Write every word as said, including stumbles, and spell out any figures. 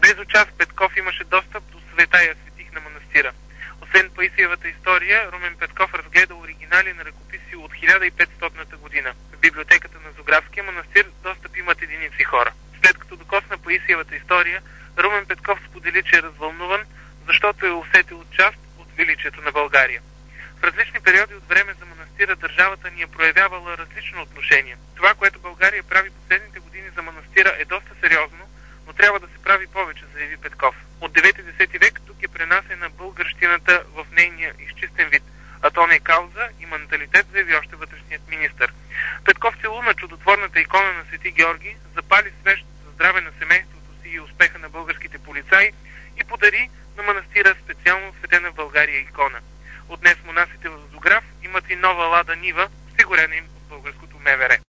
Близо час Петков имаше достъп до Светая Светих на манастира. Освен Паисиевата история, Румен Петков разгледа оригинали на ръкописи от хиляда и петстотната година. В библиотеката на Зографския манастир достъп имат единици хора. След като докосна Паисиевата история, Румен Петков сподели, че е развълнуван, защото е усетил част от величието на България. В различни периоди от време за манастира държавата ни е проявявала различно отношение. Това, което България прави последните години за манастира, е доста сериозно, но трябва да се прави повече, заяви Петков. От девети-десети век тук е пренасена българщината в нейния изчистен вид, а то не е кауза и менталитет, заяви още вътрешният министър. Петков целуна чудотворната икона на Свети Георги, запали свещ за здраве на семейството си и успеха на българските полицаи и подари на манастира специално осветена в България икона. От днес монасите в Зограф имат и нова Лада Нива, осигурена им от българското МВР.